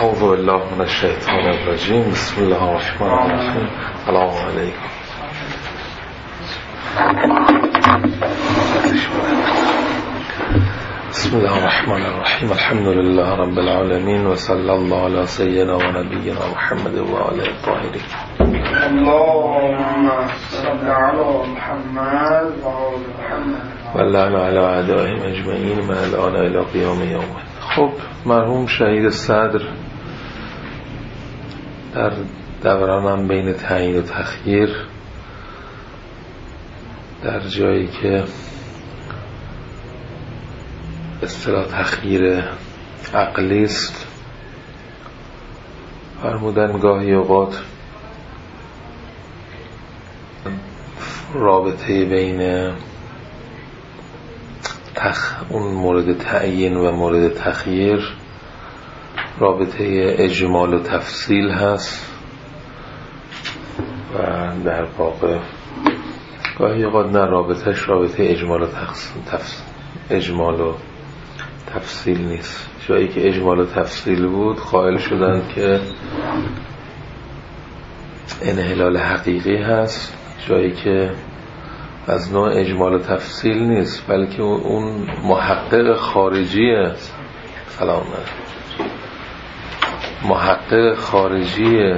اعوذ بالله من الشیطان الرجیم. بسم الله الرحمن الرحیم. سلام علیکم. بسم الله الرحمن الرحیم. الحمد لله رب العالمین و صلی الله علی سیدنا و نبینا محمد و آله الطاهرین. اللهم صل علی محمد و آل محمد و لعن علی اعدائهم اجمعین من الان الی قیام یوم. خب مرحوم شهید صدر در دورانم بین تعیین و تخییر در جایی که اصطلاح تخییر عقلی است فرمودن گاهی اوقات رابطه بین اون مورد تعیین و مورد تخییر رابطه اجمال و تفصیل هست و در واقع گاهی اوقات نه رابطه اجمال و تفصیل نیست. جایی که اجمال و تفصیل بود قائل شدن که انحلال حقیقی هست، جایی که از نوع اجمال و تفصیل نیست بلکه اون محقق خارجی است. محقق خارجی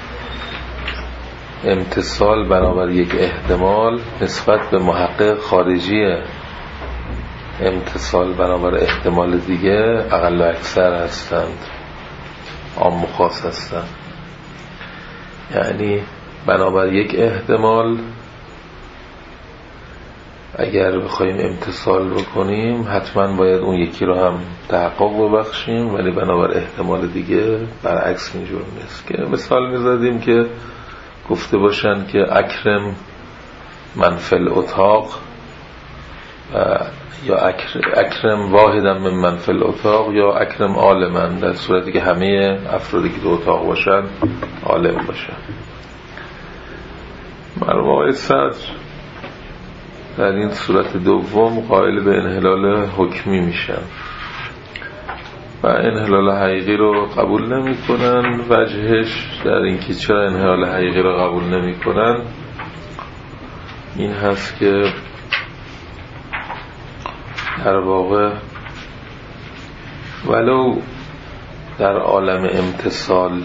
امتصال بنابر یک احتمال نسبت به محقق خارجی امتصال بنابر احتمال دیگه اقل و اکثر هستند، عام و خاص هستند. یعنی بنابر یک احتمال اگر بخوایم امتصال بکنیم حتما باید اون یکی رو هم تحقق ببخشیم، ولی بنابر احتمال دیگه برعکس اینجور نیست. که مثال میزدیم که گفته باشن که اکرم من فی الاتاق یا اکرم واحدم من فی الاتاق یا اکرم عالما، در صورتی که همه افرادی که تو اتاق باشن عالم باشن. مرحوم آقای صدر در این صورت دوم قائل به انحلال حکمی میشن و انحلال حقیقی رو قبول نمی کنن. وجهش در اینکه چرا انحلال حقیقی رو قبول نمی کنن این هست که در واقع ولو در عالم امتصال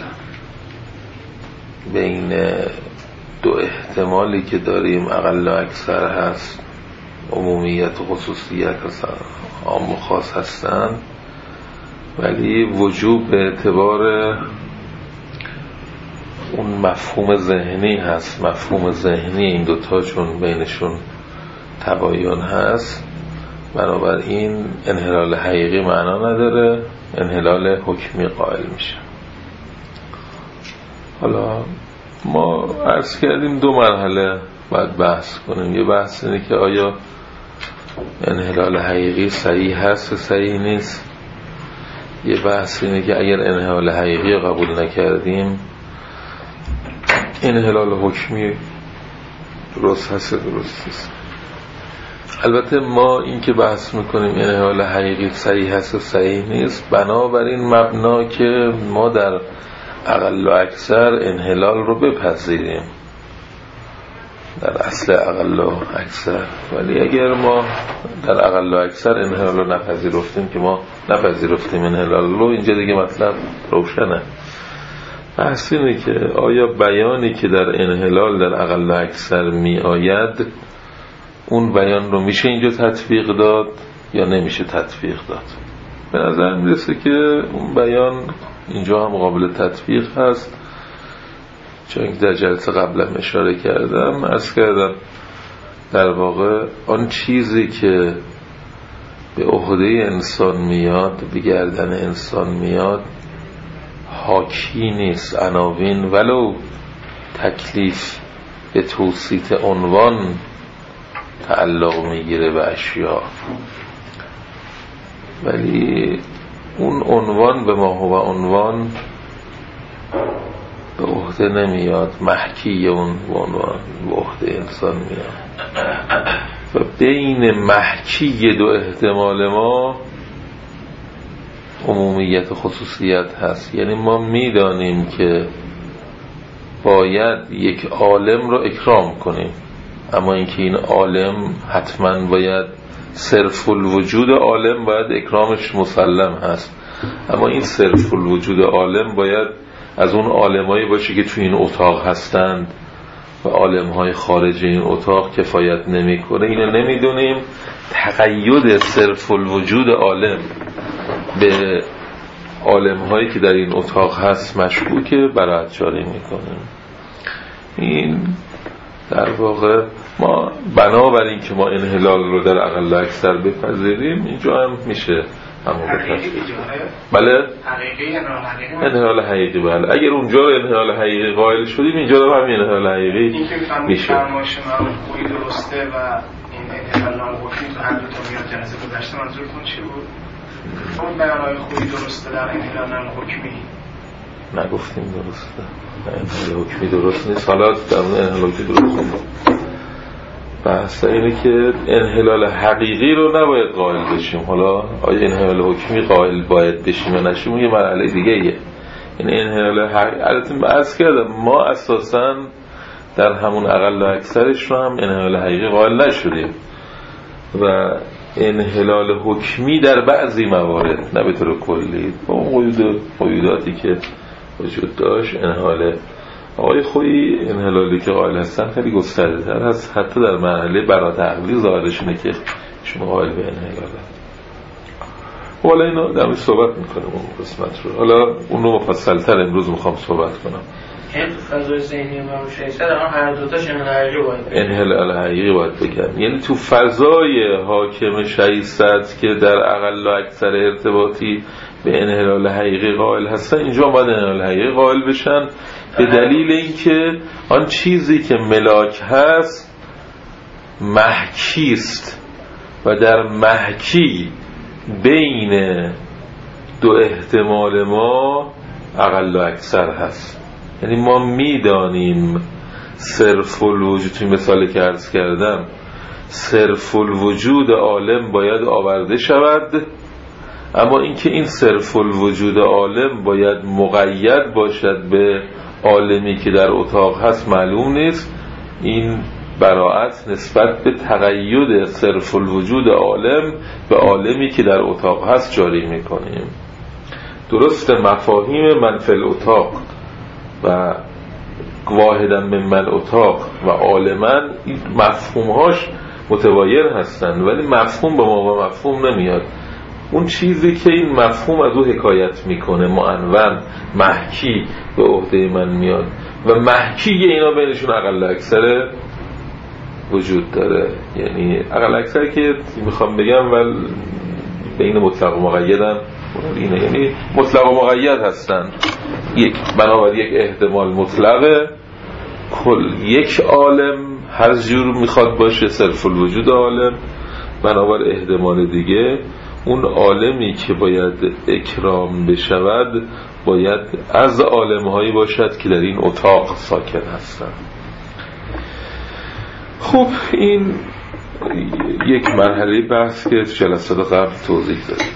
بین دو احتمالی که داریم اقل و اکثر هست، عمومیت و خصوصیت هستن، عام و خاص هستن، ولی وجوب به اعتبار اون مفهوم ذهنی هست. مفهوم ذهنی این دوتا چون بینشون تباین هست بنابراین انحلال حقیقی معنا نداره، انحلال حکمی قائل میشه. حالا ما عرض کردیم دو مرحله باید بحث کنیم. یه بحث اینه که آیا انحلال حقیقی صحیح هست و صحیح نیست. یه بحث اینه که اگر انحلال حقیقی قبول نکردیم انحلال حکمی درست هست درست نیست. البته ما این که بحث میکنیم انحلال حقیقی صحیح هست و صحیح نیست بنابراین مبنا که ما در اقل و اکثر انحلال رو بپذیریم در اصل اقل و اکثر، ولی اگر ما در اقل و اکثر انحلال رو نپذیرفتیم که ما نپذیرفتیم انحلال رو، اینجا دیگه مطلب روشنه. بحث اینه که آیا بیانی که در انحلال در اقل و اکثر می آید اون بیان رو میشه اینجا تطبیق داد یا نمیشه تطبیق داد. به نظر میرسه که اون بیان اینجا هم قابل تطبیق هست، چون در جلسه قبلا اشاره کردم. عرض کردم در واقع آن چیزی که به عهده انسان میاد، به گردن انسان میاد، حاکی نیست. عناوین ولو تکلیف به توصیف عنوان تعلق میگیره به اشیاء، ولی اون عنوان به ما هو عنوان به عهده نمیاد. محکی اون عنوان به عهده انسان میاد و بین محکی دو احتمال ما عمومیت و خصوصیت هست. یعنی ما میدانیم که باید یک عالم رو اکرام کنیم، اما اینکه این عالم حتما باید صرف الوجود عالم باید اکرامش مسلم هست، اما این صرف الوجود عالم باید از اون عالمایی باشه که توی این اتاق هستند و عالمهای خارج این اتاق کفایت نمیکنه. اینو نمیدونیم. تقید صرف الوجود عالم به عالمهایی که در این اتاق هست مشکوکه، براءت جاری میکنه. این در واقع ما بنابراین که ما انحلال رو در اقل اکثر بپذیریم اینجا هم میشه همون بپذیریم. بله انحلال حقیقی. بله اگر اونجا رو انحلال حقیقی قائل شدیم اینجا رو هم انحلال حقیقی میشه. فرمایش من خوبی درسته و این انحلال حکمی تو هر دو تا میاد جلسه گذشته منظورتون چی بود؟ اون بیانهای خوبی درسته در انحلال حکمی نگفتیم درسته. انحلال حکمی درست نیست. حالا در اون انحلال حکمی درست نیست. بحث اینه که انحلال حقیقی رو نباید قائل بشیم. حالا آیا انحلال حکمی قائل باید بشیم یا نشیم یه مرحله دیگه ایه. این انحلال حقیقی البته عرض کردم ما اساساً در همون اقل و اکثرش رو هم انحلال حقیقی قائل نشدیم و انحلال حکمی در بعضی موارد نه به طور کلی با اون قیوداتی که وجود داشت انحلال آقای خویی انحلالی که قائل هستن خیلی گسترده تر هست، حتی در مرحله براءت عقلی ظاهرشونه که شما قائل به انحلال هست. حالا اینو در موردش صحبت میکنم اون قسمت رو. حالا اون رو مفصل‌تر امروز میخوام صحبت کنم. تو فضای ذهنی ما شایسته هر دو تاش انحلال حقیقی باید بگم. یعنی تو فضای حاکم شایسته که در اقل و اکثر ارتباطی به انحلال حقیقی قائل هستن اینجا باید انحلال حقیقی قائل بشن به دلیل اینکه آن چیزی که ملاک هست محکیست و در محکی بین دو احتمال ما اقل و اکثر هست. یعنی ما میدانیم صرف الوجود، توی مثالی که عرض کردم صرف الوجود عالم باید آورده شود، اما اینکه این صرف الوجود عالم باید مقید باشد به عالمی که در اتاق هست معلوم نیست. این براءت نسبت به تقید صرف الوجود عالم به عالمی که در اتاق هست جاری میکنیم. درست مفاهیم من فی الاتاق و واحدا من اتاق و عالما این مفهومهاش متغایر هستند ولی مفهوم با ما مفهوم نمیاد. اون چیزی که این مفهوم از او حکایت میکنه معنون محکی به عهده من میاد و محکی اینا بینشون اقل اکثر وجود داره. یعنی اقل اکثر که میخوام بگم ولی بین مطلق و مقید هم اینه، یعنی مطلق و مقید هستن. یک بنابراین یک احتمال مطلقه کل یک عالم هر جور میخواد باشه صرف الوجود عالم، بنابراین احتمال دیگه اون عالمی که باید اکرام بشود باید از عالمهایی باشد که در این اتاق ساکن هستند. خب این یک مرحله بحث که جلسات قبل توضیح دادیم.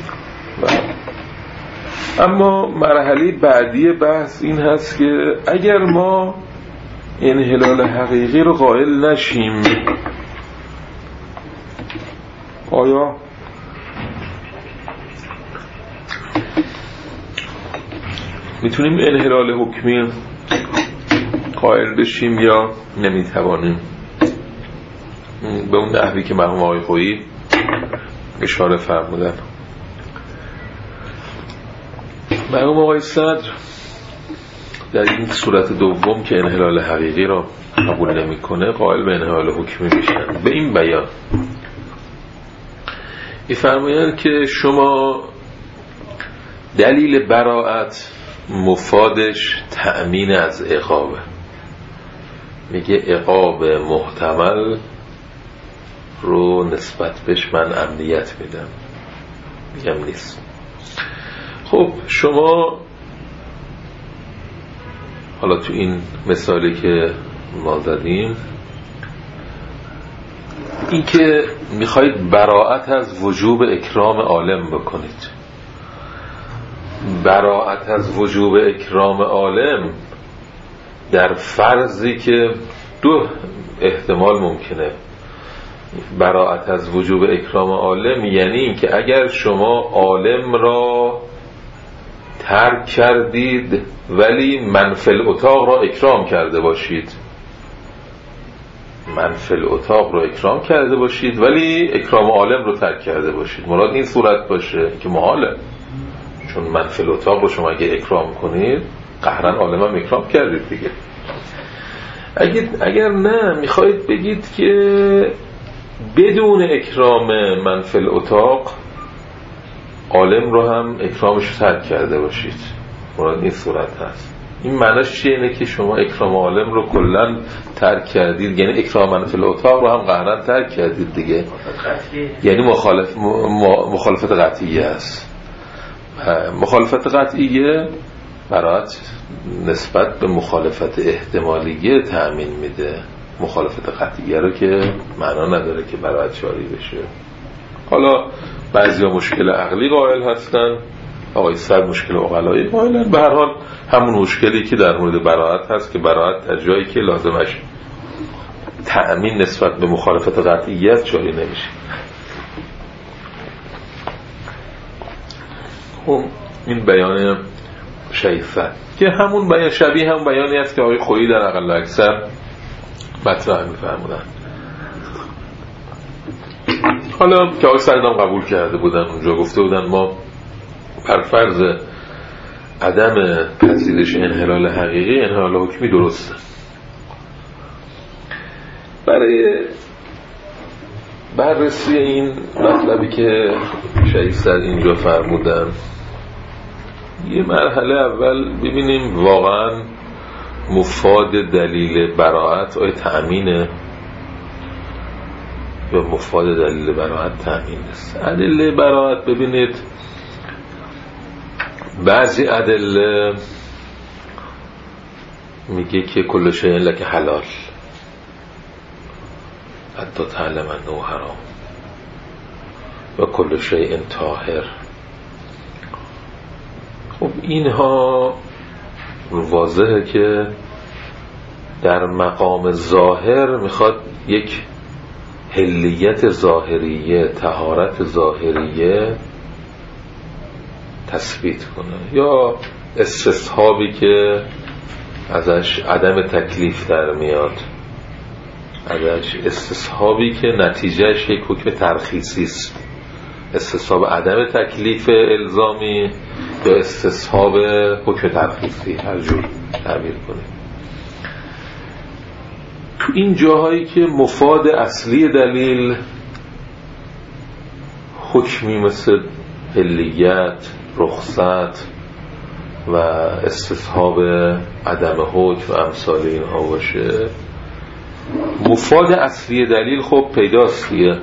اما مرحله بعدی بحث این هست که اگر ما انحلال حقیقی رو قائل نشیم آیا میتونیم انحلال حکمی قائل بشیم یا نمیتوانیم؟ به اون نحوی که مرحوم آقای خویی اشاره فرمودن. مرحوم آقای صدر در این صورت دوم که انحلال حقیقی را قبول نمیکنه قائل به انحلال حکمی میشن. به این بیان میفرمایند که شما دلیل براءت مفادش تأمین از عقابه. میگه عقاب محتمل رو نسبت بهش من امنیت میدم، میگم نیست. خب شما حالا تو این مثالی که ما زدیم این که میخواید براءت از وجوب اکرام عالم بکنید، براءت از وجوب اکرام عالم در فرضی که دو احتمال ممکنه. براءت از وجوب اکرام عالم یعنی این که اگر شما عالم را ترک کردید ولی منفل اتاق را اکرام کرده باشید، منفل اتاق را اکرام کرده باشید ولی اکرام عالم رو ترک کرده باشید، مراد این صورت باشه که محاله، چون منفل اتاق رو شما اگه اکرام کنید قهرن عالم هم اکرام کردید دیگه. اگر نه میخواید بگید که بدون اکرام منفل اتاق عالم رو هم اکرامش رو ترک کرده باشید، مراد این صورت هست. این معنیش چیه؟ اینه که شما اکرام عالم رو کلن ترک کردید، یعنی اکرام منفل اتاق رو هم قهرن ترک کردید دیگه، یعنی مخالفت قطعیه است. مخالفت قطعیه براعت نسبت به مخالفت احتمالیه تأمین میده، مخالفت قطعیه رو که معنا نداره که براعت جاری بشه. حالا بعضیا مشکل عقلی قائل هستن، آقای صد مشکل عقلایی قائلن. به هر حال همون مشکلی که در مورد براعت هست که براعت در جایی که لازمش تأمین نسبت به مخالفت قطعیت جاری نمیشه. خب این بیان شیفت که همون بیان شبیه هم بیانی است که آقای خویی در اقل اکثر مطرح می‌فرمودن. حالا که آقای سعدی هم قبول کرده بودن، اونجا گفته بودن ما بر فرض عدم پذیرش انحلال حقیقی انحلال حکمی درسته. برای بررسی این مطلبی که شیخ سعدی اینجا فرمودن یه مرحله اول ببینیم واقعا مفاد دلیل براعت آیا تأمینه یا مفاد دلیل براعت تأمین است. ادله براعت ببینید بعضی ادله میگه که کل شیء لک حلال حتی تعلم انه حرام و کل شیء طاهر. خب اینها واضحه که در مقام ظاهر میخواد یک حلیت ظاهریه، طهارت ظاهریه تثبیت کنه، یا استصحابی که ازش عدم تکلیف در میاد، ازش استصحابی که نتیجهش یک حکم ترخیصی است، استصحاب عدم تکلیف الزامی یا استصحاب حکم ترخیصی، هر جور تعبیر کنیم. تو این جاهایی که مفاد اصلی دلیل حکمی مثل حلیت، رخصت و استصحاب عدم حکم و امثال اینها باشه، مفاد اصلی دلیل خب پیداست دیگه.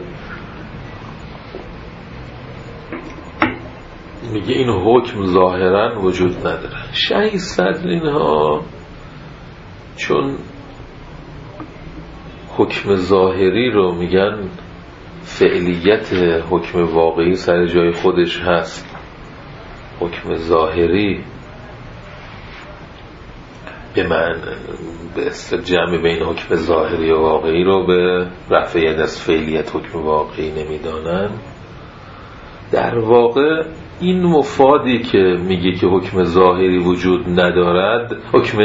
میگه این حکم ظاهرا وجود نداره. شیخ صدر اینها چون حکم ظاهری رو میگن فعلیت حکم واقعی سر جای خودش هست، حکم ظاهری به من به جمع بین حکم ظاهری و واقعی رو به رفع ید از فعلیت حکم واقعی نمیدانن. در واقع این مفادی که میگه که حکم ظاهری وجود ندارد، حکم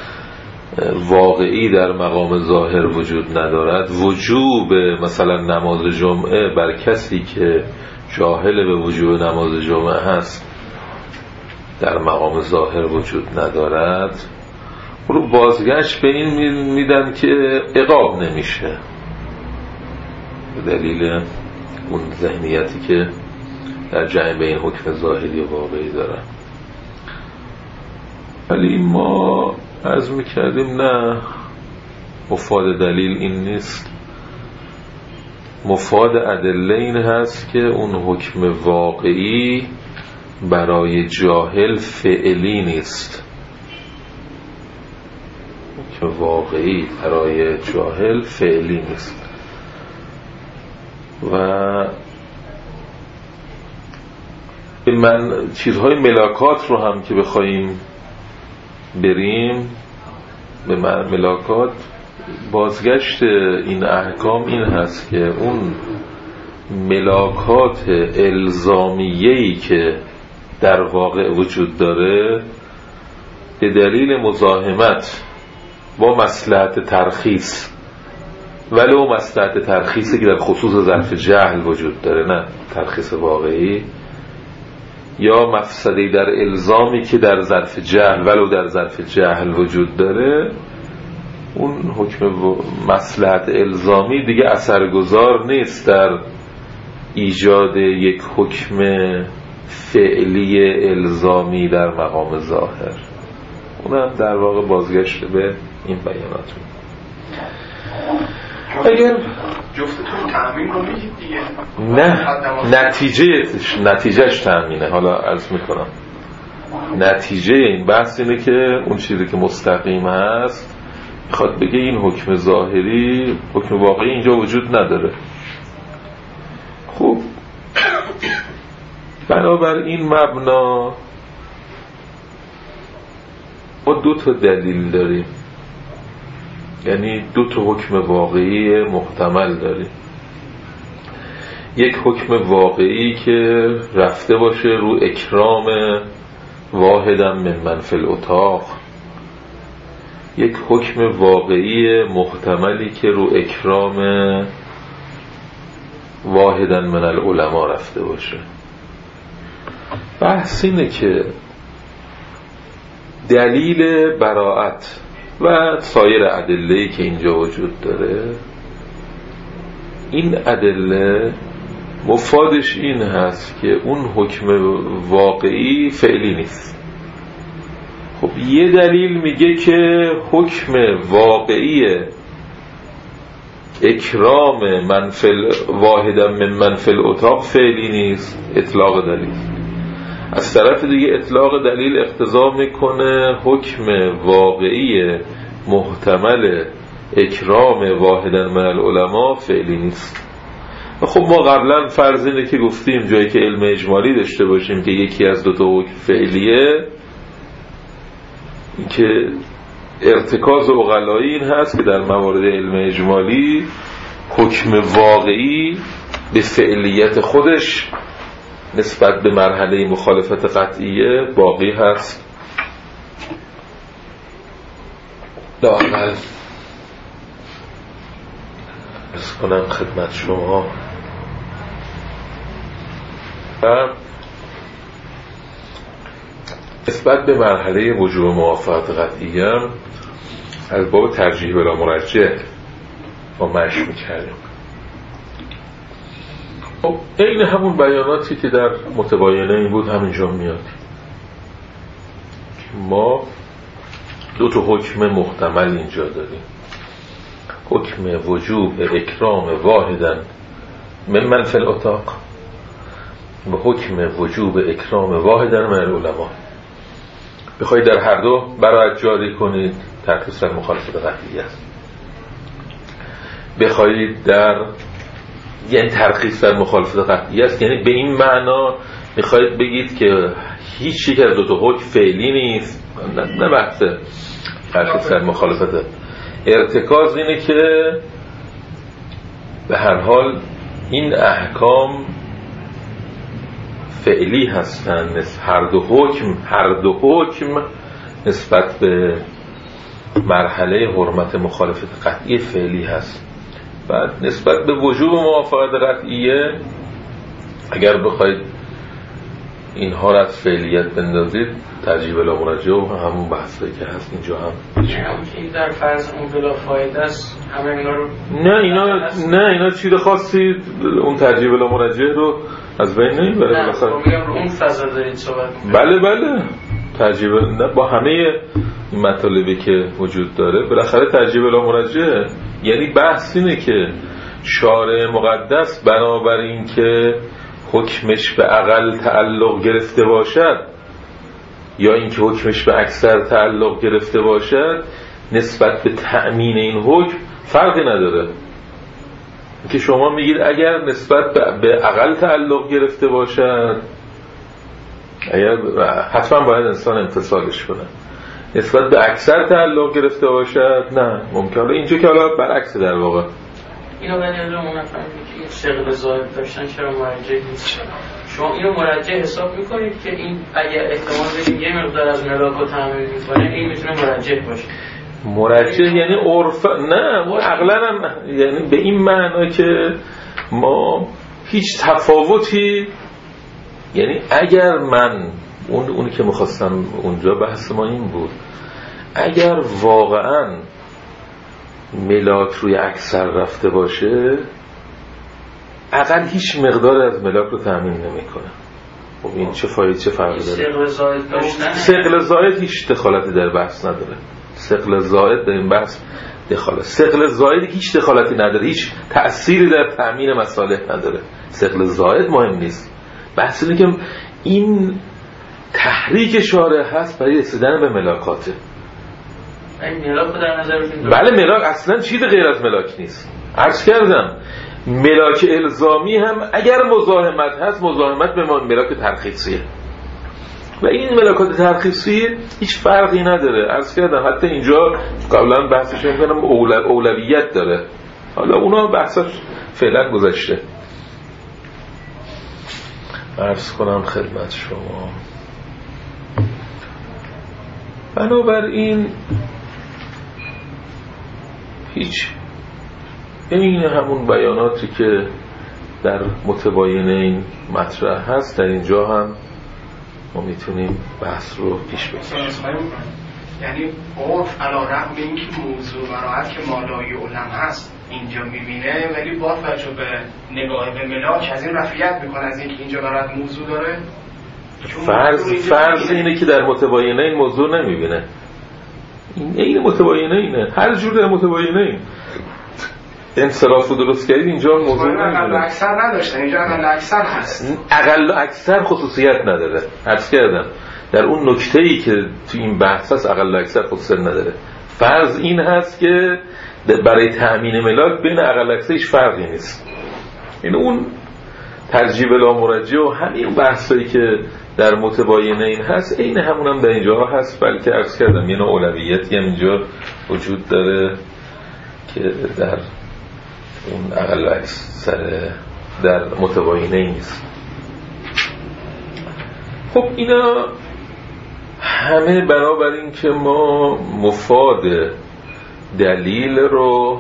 واقعی در مقام ظاهر وجود ندارد، وجوب مثلا نماز جمعه بر کسی که جاهل به وجوب نماز جمعه هست در مقام ظاهر وجود ندارد، رو بازگشت به این میدن که عقاب نمیشه به دلیل اون ذهنیتی که در جمع بین حکم ظاهری و واقعی دارن. ولی ما عرض میکردیم نه، مفاد دلیل این نیست، مفاد ادله این هست که اون حکم واقعی برای جاهل فعلی نیست، حکم واقعی برای جاهل فعلی نیست. و من چیزهای ملاکات رو هم که بخوایم بریم به ملاکات، بازگشت این احکام این هست که اون ملاکات الزامیه‌ای که در واقع وجود داره به دلیل مزاحمت با مصلحت ترخیص، ولو مصلحت ترخیصی که در خصوص ظرف جهل وجود داره، نه ترخیص واقعی، یا مفسدی در الزامی که در ظرف جهل ولو در ظرف جهل وجود داره، اون حکم مصلحت الزامی دیگه اثرگذار نیست در ایجاد یک حکم فعلی الزامی در مقام ظاهر. اونم در واقع بازگشت به این بیانات. اگر جفتتون تأمین رو میگید دیگه؟ نه، نتیجهش تأمینه. حالا عرض میکنم نتیجه این بحث اینه که اون چیزی که مستقیم هست میخواد بگه این حکم ظاهری، حکم واقعی اینجا وجود نداره. خب بنابر این مبنا ما دو تا دلیل داریم، یعنی دو تا حکم واقعی محتمل داریم. یک حکم واقعی که رفته باشه رو اکرام واحدم من فی الاتاق، یک حکم واقعی محتملی که رو اکرام واحدن من العلماء رفته باشه. بحث اینه که دلیل براءت و سایر ادله‌ای که اینجا وجود داره، این ادله مفادش این هست که اون حکم واقعی فعلی نیست. خب یه دلیل میگه که حکم واقعی اکرام منفل واحدا من منفل اتاق فعلی نیست، اطلاق دلیل. از طرف دیگه اطلاق دلیل اقتضا میکنه حکم واقعی محتمل اکرام واحدا من العلماء فعلی نیست. و خب ما قبلا فرض اینه که گفتیم جایی که علم اجمالی داشته باشیم که یکی از دو تا حکم فعلیه، که ارتکاز عقلایی این هست که در موارد علم اجمالی حکم واقعی به فعلیت خودش نسبت به مرحله مخالفت قطعیه باقی هست. لااقل ارز کنم خدمت شما و نسبت به مرحله وجوب موافقت قطعیه هم از باب ترجیح بلا مرجح با مشی میکردیم. خب این همون بیاناتی که در متباینه این بود همینجا میاد. ما دو تا حکم محتمل اینجا داریم، حکم وجوب اکرام واحدا من منفی الاتاق و حکم وجوب اکرام واحدا من العلماء. بخواید در هر دو برایت جاری کنید ترخیص مخالفت قطعی است، بخواید در یعنی ترخیص در مخالفت قطعی است، یعنی به این معنا میخواید بگید که هیچ یک از دو تا حکم فعلی نیست، نه بحث ترخیص در مخالفت. ارتکاز اینه که به هر حال این احکام فعلی هستند، هر دو حکم نسبت به مرحله حرمت مخالفت قطعی فعلی هست. بعد نسبت به وجوب موافقت قطعیه اگر بخواید اینها را از فعلیت بندازید ترجیح بلا مرجح و همون بحثی که هست اینجا هم این در فرض اون بلا فایده است همه اینا رو نه اینا چیز خاصی اون ترجیح بلا مرجح رو از بین نمیبره. بالاخره میگم رو اون فضا دارید صحبت می‌کنید. بله ترجیح با همه مطالبی که وجود داره بالاخره ترجیح بلا مرجح. یعنی بحث اینه که شارع مقدس بنابراین که حکمش به اقل تعلق گرفته باشد یا اینکه حکمش به اکثر تعلق گرفته باشد نسبت به تأمین این حکم فرقی نداره. که شما میگید اگر نسبت به اقل تعلق گرفته باشد حتما باید انسان امتصالش کنه. نسبت به اکثر تعلق گرفته باشد نه، ممکنه اینجا که حالا برعکس در واقع. اینو ولی از اون نفهمید که این شغل زائد داشتن چرا مرجع نیست؟ شما اینو مرجع حساب میکنید که این اگر احتمال بدید یه مقدار از ملاک رو تامین میکنه این میتونه مرجع باشه؟ مرجع یعنی عرف، نه عقلا هم یعنی به این معنا که ما هیچ تفاوتی، یعنی اگر من اونی که میخواستم اونجا بحث ما این بود، اگر واقعا ملاک روی اکثر رفته باشه اقل هیچ مقدار از ملاک رو تامین نمیکنه. خب این چه فایده، چه فرقی داره؟ ثقل زائد داشتن، ثقل زائد هیچ دخالتی در بحث نداره. ثقل زائد در این بحث دخالت، ثقل زائد هیچ دخالتی نداره، هیچ تأثیری در تامین مصالح نداره. ثقل زائد مهم نیست. بحث اینه که این تحریک شارع هست برای رسیدن به ملاکاته. این ملاک در نظرتون؟ بله ملاک اصلا چیز غیر از ملاک نیست. عرض کردم ملاک الزامی هم اگر مزاحمت هست، مزاحمت به ملاک ترخیصیه و این ملاکات ترخیصی هیچ فرقی نداره. عرض کردم حتی اینجا قبلا بحثش میکنم اولویت داره، حالا اونا بحثش فعلا گذشته. عرض کنم خدمت شما بنابراین هیچ این همون بیاناتی که در متباینین مطرح هست در اینجا هم ما میتونیم بحث رو پیش بگیریم. یعنی عرف علیرغم اینکه موضوع براحت که مالای علم هست اینجا میبینه، ولی با توجه به نگاه به ملاک از این رفعیت میکنه از اینکه اینجا براحت موضوع داره. فرض اینه که در متباینه این موضوع نمیبینه. این متباینه اینه، هر جور در متباینه این انصراف رو درست کردید اینجا موضوع نمیبینه. اقل اکثر نداشتن، اینجا اقل اکثر هست. اقل اکثر خصوصیت نداره. عرض کردم در اون نکته‌ای که تو این بحث هست اقل اکثر خصوصیت نداره. فرض این هست که برای تأمین ملاک بین اقل اکثر هیچ فرقی نیست. این اون ترجیح بلا مرجع و همین بحثایی که در متباینه این هست این همون هم در اینجا هست، بلکه عرض کردم یه نوع اولویتی هم اینجا وجود داره که در اون اقل اکثر در متباینه نیست. خب اینا همه بنابراین که ما مفاد دلیل رو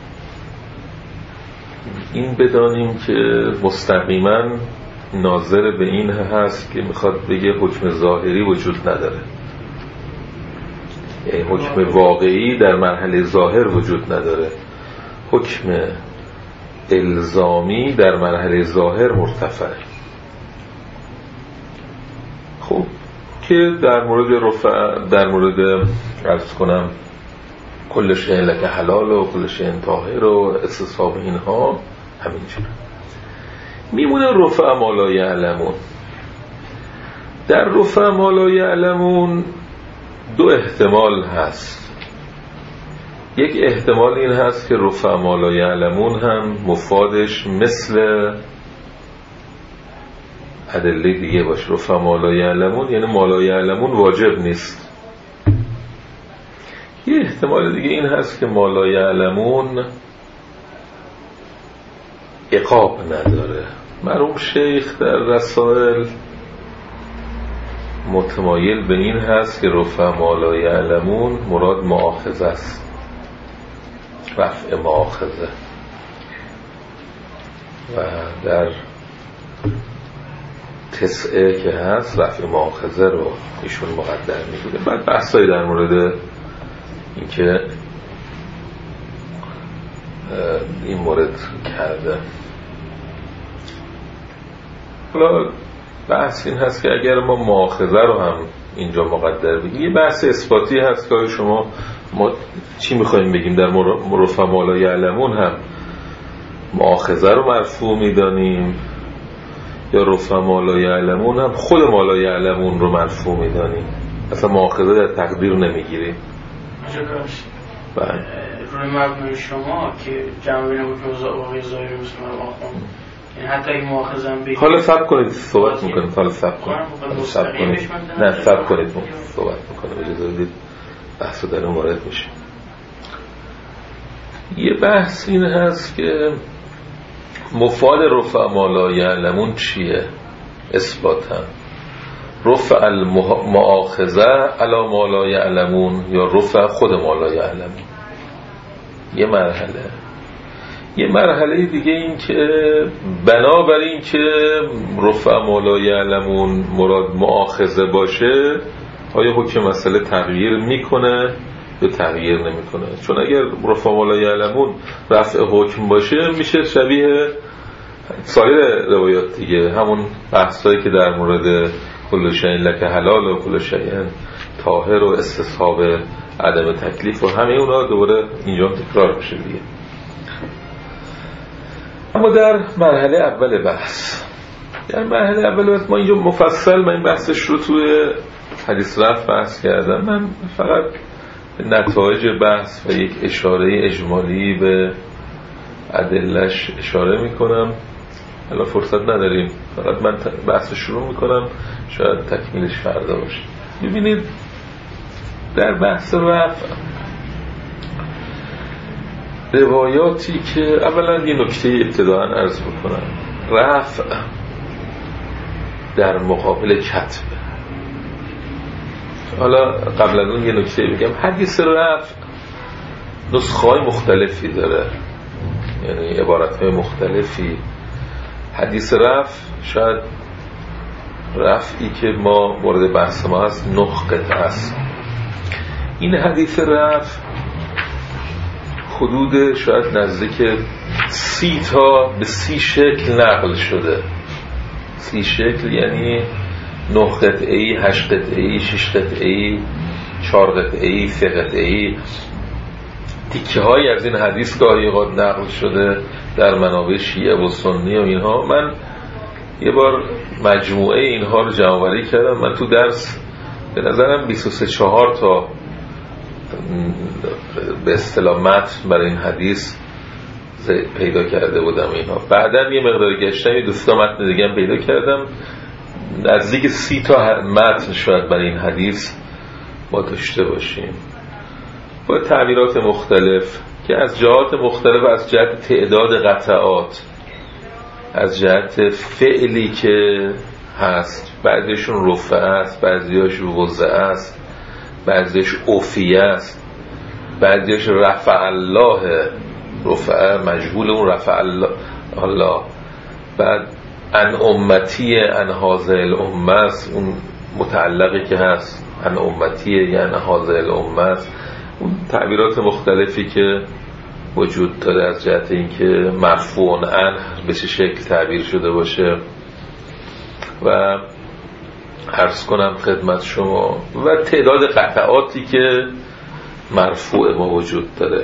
این بدانیم که مستقیما ناظر به این هست که میخواد بگه حکم ظاهری وجود نداره، یعنی حکم واقعی در مرحله ظاهر وجود نداره، حکم الزامی در مرحله ظاهر مرتفعه. خب که در مورد رفع، در مورد عرض کنم کل شیء لک حلال و کل شیء طاهر و استصحاب اینها همینجوره. میمونه رفع ما لا یعلمون. در رفع ما لا یعلمون دو احتمال هست. یک احتمال این هست که رفع ما لا یعلمون هم مفادش مثل ادله دیگه باشه. رفع ما لا یعلمون یعنی ما لا یعلمون واجب نیست. یه احتمال دیگه این هست که ما لا یعلمون عقاب نداره. مرحوم شیخ در رسائل متمایل به این هست که رفع ما لا یعلمون مراد مؤاخذه است، رفع مؤاخذه، و در تسعه که هست رفع مؤاخذه رو ایشون مقدر می‌دونه. بعد بحثایی در مورد اینکه این مورد کرده. حالا بحث این هست که اگر ما مؤاخذه رو هم اینجا مقدر بگیم، یه بحث اثباتی هست که شما ما چی میخواییم بگیم در رفع ما لا یعلمون هم مؤاخذه رو مرفوع میدانیم یا رفع ما لا یعلمون هم خود ما لا یعلمون رو مرفوع میدانیم، اصلا مؤاخذه در تقدیر نمیگیریم. روی مبنای شما که جمع بین حکم واقعی ظاهری مسلمان آخوان یعنی حتی این مؤاخذه هم بگید حالا صبر کنید صحبت میکنید. حالا صبر کنید. نه صبر کنید صحبت میکنید. اجازه بدید بحث در اون وارد میشه. یه بحث این هست که مفاد رفع ما لا یعلمون چیه؟ اثباتا رفع المؤاخذه علی ما لا یعلمون یا رفع خود ما لا یعلمون. یه مرحله دیگه این که بنابراین که رفع ما لا یعلمون مراد مؤاخذه باشه، آیا حکم مسئله تغییر میکنه یا تغییر نمیکنه؟ چون اگر رفع ما لا یعلمون رفع حکم باشه میشه شبیه سایر روایات دیگه، همون بحثایی که در مورد کل شیء لک حلال و کل شیء طاهر و استصحاب عدم تکلیف و همه اونا دوباره اینجا تکرار میشه دیگه. اما در مرحله اول بحث ما اینجا مفصل من این بحثش رو توی حدیث رفع بحث کردم. من فقط نتایج بحث و یک اشاره اجمالی به ادله‌اش اشاره میکنم. الان فرصت نداریم، فقط من بحث شروع میکنم، شاید تکمیلش فردا باشه. ببینید در بحث رفع روایاتی که اولا یه نکته ابتداءً عرض بکنم، رفع در مقابل کتب. حالا قبل از اون یه نکته بگم، حدیث رفع نسخه‌های مختلفی داره، یعنی عبارت‌های مختلفی. حدیث رفع شاید رفعی که ما مورد بحث ما هست 9 قطعه است. این حدیث رفع حدود شاید نزدیک 30 تا به 30 شکل نقل شده. 30 شکل یعنی 9 قطعه‌ای، 8 قطعه‌ای، 6 قطعه‌ای، 4 قطعه‌ای، 3 قطعه‌ای. تیکه های از این حدیث گاهی اوقات نقل شده در منابع شیعه و سنی و اینها. من یه بار مجموعه اینها رو جمع‌آوری کردم. من تو درس به نظرم 23-4 تا به اصطلاح متن برای این حدیث پیدا کرده بودم اینها. بعداً یه مقداری گشتم، یه 2 تا متن دیگه هم پیدا کردم، نزدیک 30 تا متن شاید برای این حدیث ما داشته باشیم با تعبیرات مختلف که از جهات مختلف، از جهت تعداد قطعات، از جهت فعلی که هست، بعضیشون رفعه است، بعضیش وضعه است، بعضیش عفیه است، بعضیش رفع الله، رفعه مجهول اون رفع الله. بعد ان امتی ان هذه الامه است، اون متعلقی که هست ان امتی یعنی هذه الامه است. اون تعبیرات مختلفی که وجود داره از جهت اینکه مرفوع عنه به چه شکل تعبیر شده باشه و عرض کنم خدمت شما و تعداد قطعاتی که مرفوع ما وجود داره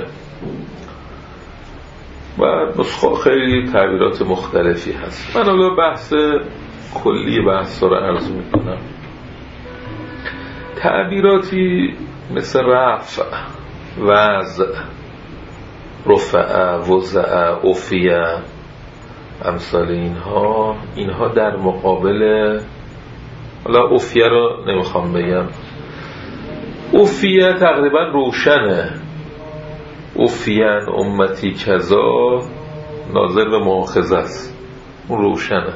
و نسخه خیلی تعبیرات مختلفی هست. من حالا بحث کلی بحث رو عرض میکنم. تعبیراتی مثل رفع، وضع، رفع، وضع، عفیه، امثال اینها در مقابل، حالا عفیه رو نمیخوام بگم، عفیه تقریبا روشنه، عفیان امتی کذا ناظر به مؤاخذه است، اون روشنه.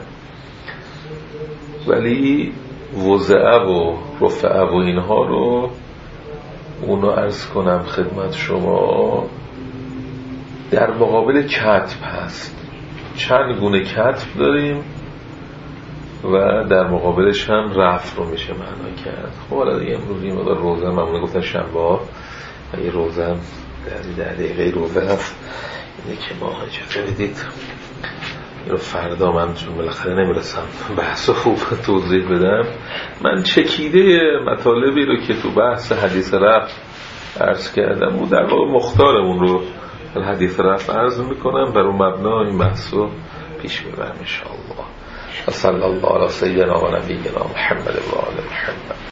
ولی وضعه و رفعه و اینها رو اونو عرض کنم خدمت شما در مقابل کتب هست. چند گونه کتب داریم و در مقابلش هم رفع رو میشه معنا کرد. خب حالا دیگه امروز این مقدار روزه ممنون گفتن شنبه ها یه روزه هم در دقیقه روزه هست اینه که ما اجازه بدید این رو فردا من چون بالاخره نمیرسم بحث خوب توضیح بدم. من چکیده مطالبی رو که تو بحث حدیث رفع عرض کردم و در واقع مختارمون رو حدیث رفع عرض میکنم، بر اون مبنا این بحث رو پیش میبرم انشاءالله. صلی الله علی سیدنا و نبینا محمد و آل محمد.